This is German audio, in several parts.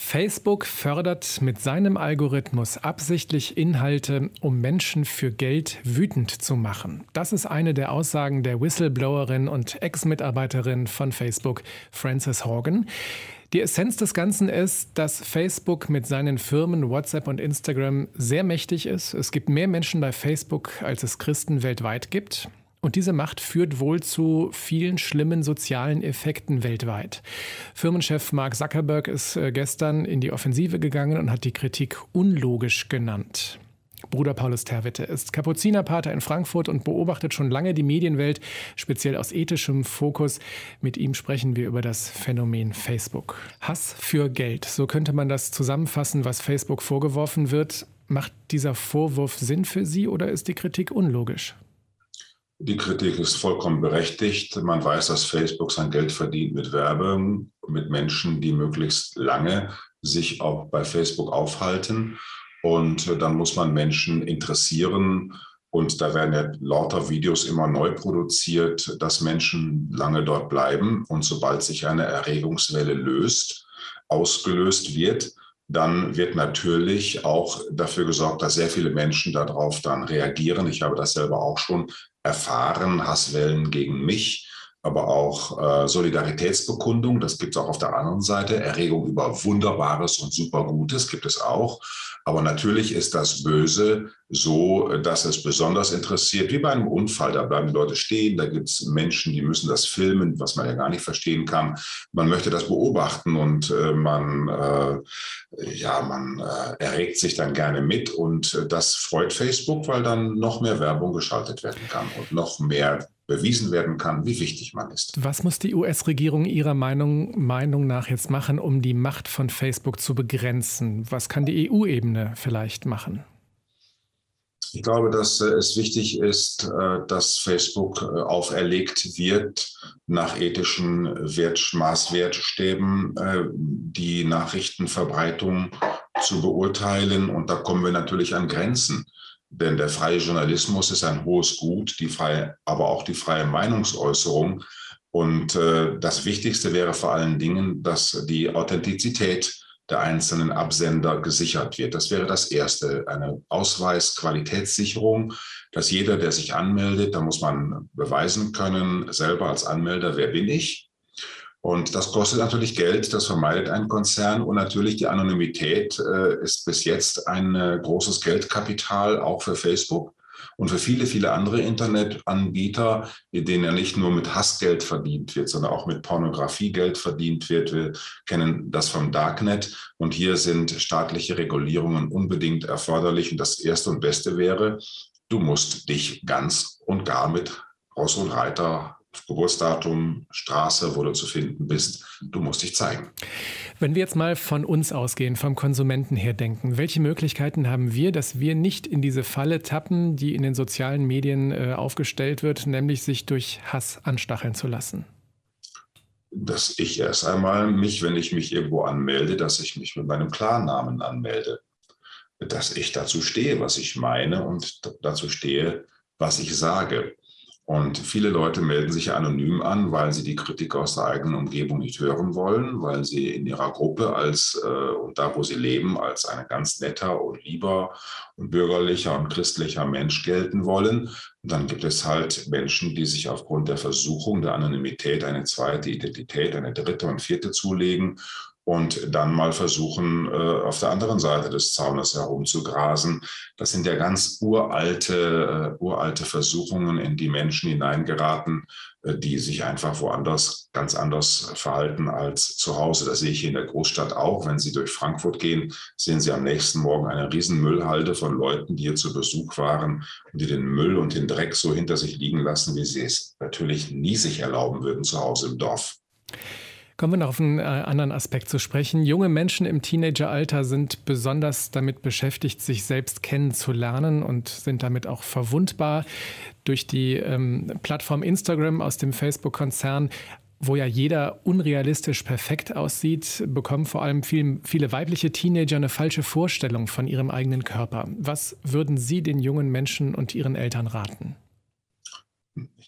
Facebook fördert mit seinem Algorithmus absichtlich Inhalte, um Menschen für Geld wütend zu machen. Das ist eine der Aussagen der Whistleblowerin und Ex-Mitarbeiterin von Facebook, Frances Haugen. Die Essenz des Ganzen ist, dass Facebook mit seinen Firmen WhatsApp und Instagram sehr mächtig ist. Es gibt mehr Menschen bei Facebook, als es Christen weltweit gibt. Und diese Macht führt wohl zu vielen schlimmen sozialen Effekten weltweit. Firmenchef Mark Zuckerberg ist gestern in die Offensive gegangen und hat die Kritik unlogisch genannt. Bruder Paulus Terwitte ist Kapuzinerpater in Frankfurt und beobachtet schon lange die Medienwelt, speziell aus ethischem Fokus. Mit ihm sprechen wir über das Phänomen Facebook. Hass für Geld, so könnte man das zusammenfassen, was Facebook vorgeworfen wird. Macht dieser Vorwurf Sinn für Sie oder ist die Kritik unlogisch? Die Kritik ist vollkommen berechtigt. Man weiß, dass Facebook sein Geld verdient mit Werbung, mit Menschen, die möglichst lange sich auch bei Facebook aufhalten. Und dann muss man Menschen interessieren. Und da werden ja lauter Videos immer neu produziert, dass Menschen lange dort bleiben. Und sobald sich eine Erregungswelle ausgelöst wird, dann wird natürlich auch dafür gesorgt, dass sehr viele Menschen darauf dann reagieren. Ich habe das selber auch schon erfahren, Hasswellen gegen mich, aber auch Solidaritätsbekundung, das gibt es auch auf der anderen Seite, Erregung über Wunderbares und Supergutes gibt es auch. Aber natürlich ist das Böse so, dass es besonders interessiert, wie bei einem Unfall. Da bleiben die Leute stehen, da gibt es Menschen, die müssen das filmen, was man ja gar nicht verstehen kann. Man möchte das beobachten und man erregt sich dann gerne mit. Und das freut Facebook, weil dann noch mehr Werbung geschaltet werden kann und noch mehr bewiesen werden kann, wie wichtig man ist. Was muss die US-Regierung Ihrer Meinung nach jetzt machen, um die Macht von Facebook zu begrenzen? Was kann die EU-Ebene vielleicht machen? Ich glaube, dass es wichtig ist, dass Facebook auferlegt wird, nach ethischen Maßwertstäben die Nachrichtenverbreitung zu beurteilen. Und da kommen wir natürlich an Grenzen. Denn der freie Journalismus ist ein hohes Gut, aber auch die freie Meinungsäußerung. Und das Wichtigste wäre vor allen Dingen, dass die Authentizität der einzelnen Absender gesichert wird. Das wäre das Erste, eine Ausweis-Qualitätssicherung, dass jeder, der sich anmeldet, da muss man beweisen können, selber als Anmelder, wer bin ich? Und das kostet natürlich Geld, das vermeidet ein Konzern. Und natürlich die Anonymität ist bis jetzt ein großes Geldkapital, auch für Facebook und für viele, viele andere Internetanbieter, in denen ja nicht nur mit Hassgeld verdient wird, sondern auch mit Pornografie Geld verdient wird. Wir kennen das vom Darknet. Und hier sind staatliche Regulierungen unbedingt erforderlich. Und das Erste und Beste wäre, du musst dich ganz und gar mit Ross und Reiter, Geburtsdatum, Straße, wo du zu finden bist. Du musst dich zeigen. Wenn wir jetzt mal von uns ausgehen, vom Konsumenten her denken, welche Möglichkeiten haben wir, dass wir nicht in diese Falle tappen, die in den sozialen Medien aufgestellt wird, nämlich sich durch Hass anstacheln zu lassen? Dass ich erst einmal wenn ich mich irgendwo anmelde, dass ich mich mit meinem Klarnamen anmelde. Dass ich dazu stehe, was ich meine und dazu stehe, was ich sage. Und viele Leute melden sich anonym an, weil sie die Kritik aus der eigenen Umgebung nicht hören wollen, weil sie in ihrer Gruppe und da, wo sie leben, als ein ganz netter und lieber und bürgerlicher und christlicher Mensch gelten wollen. Und dann gibt es halt Menschen, die sich aufgrund der Versuchung der Anonymität eine zweite Identität, eine dritte und vierte zulegen und dann mal versuchen, auf der anderen Seite des Zaunes herumzugrasen. Das sind ja ganz uralte Versuchungen, in die Menschen hineingeraten, die sich einfach woanders ganz anders verhalten als zu Hause. Das sehe ich hier in der Großstadt auch. Wenn Sie durch Frankfurt gehen, sehen Sie am nächsten Morgen eine riesen Müllhalde von Leuten, die hier zu Besuch waren und die den Müll und den Dreck so hinter sich liegen lassen, wie sie es natürlich nie sich erlauben würden zu Hause im Dorf. Kommen wir noch auf einen anderen Aspekt zu sprechen. Junge Menschen im Teenageralter sind besonders damit beschäftigt, sich selbst kennenzulernen und sind damit auch verwundbar. Durch die Plattform Instagram aus dem Facebook-Konzern, wo ja jeder unrealistisch perfekt aussieht, bekommen vor allem viele weibliche Teenager eine falsche Vorstellung von ihrem eigenen Körper. Was würden Sie den jungen Menschen und ihren Eltern raten?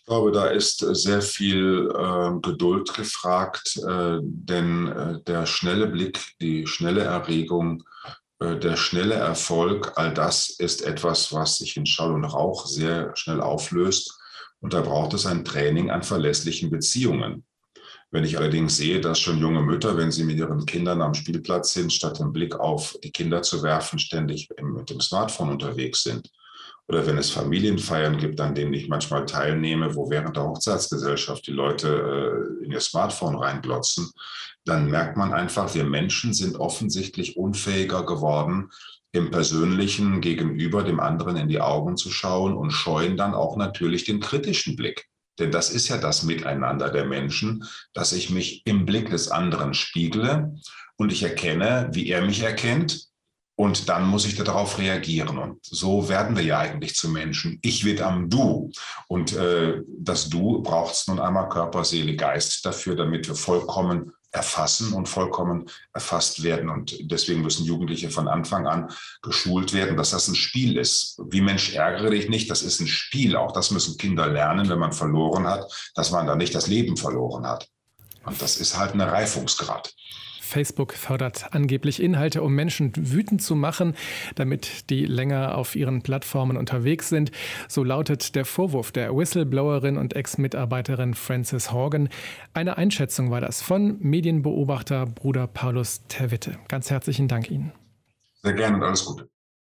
glaube, da ist sehr viel Geduld gefragt, denn der schnelle Blick, die schnelle Erregung, der schnelle Erfolg, all das ist etwas, was sich in Schall und Rauch sehr schnell auflöst. Und da braucht es ein Training an verlässlichen Beziehungen. Wenn ich allerdings sehe, dass schon junge Mütter, wenn sie mit ihren Kindern am Spielplatz sind, statt den Blick auf die Kinder zu werfen, ständig mit dem Smartphone unterwegs sind, oder wenn es Familienfeiern gibt, an denen ich manchmal teilnehme, wo während der Hochzeitsgesellschaft die Leute in ihr Smartphone reinglotzen, dann merkt man einfach, wir Menschen sind offensichtlich unfähiger geworden, im Persönlichen gegenüber dem anderen in die Augen zu schauen und scheuen dann auch natürlich den kritischen Blick. Denn das ist ja das Miteinander der Menschen, dass ich mich im Blick des anderen spiegle und ich erkenne, wie er mich erkennt. Und dann muss ich darauf reagieren. Und so werden wir ja eigentlich zu Menschen. Ich wird am Du. Und das Du braucht es nun einmal Körper, Seele, Geist dafür, damit wir vollkommen erfassen und vollkommen erfasst werden. Und deswegen müssen Jugendliche von Anfang an geschult werden, dass das ein Spiel ist. Wie Mensch, ärgere dich nicht, das ist ein Spiel. Auch das müssen Kinder lernen, wenn man verloren hat, dass man da nicht das Leben verloren hat. Und das ist halt ein Reifungsgrad. Facebook fördert angeblich Inhalte, um Menschen wütend zu machen, damit die länger auf ihren Plattformen unterwegs sind. So lautet der Vorwurf der Whistleblowerin und Ex-Mitarbeiterin Frances Haugen. Eine Einschätzung war das von Medienbeobachter Bruder Paulus Terwitte. Ganz herzlichen Dank Ihnen. Sehr gerne und alles Gute.